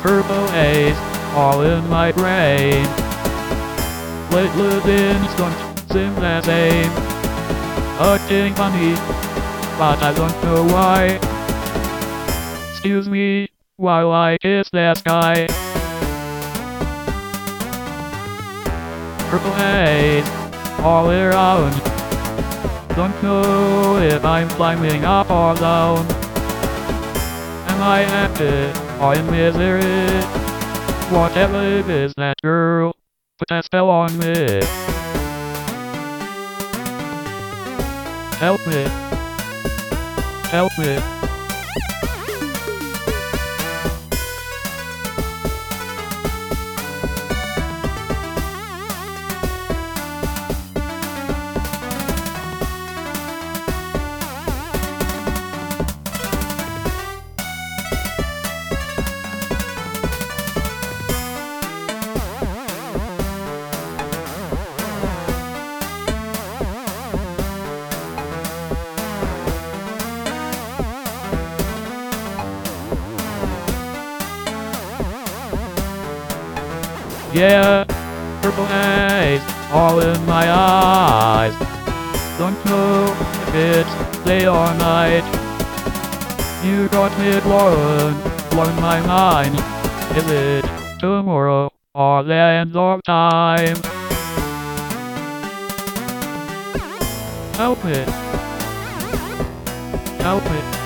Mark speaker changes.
Speaker 1: Purple haze, all in my brain. Little instance seem the same. Acting funny, but I don't know why. Excuse me, while I kiss the sky. Purple haze, all around. Don't know if I'm climbing up or down. Am I happy or in misery? Whatever it is, that girl put a spell on me. Help me. Help me. Yeah, purple haze, all in my eyes. Don't know if it's day or night. You got me blowing my mind. Is it tomorrow or the end of time? Help me. Help me.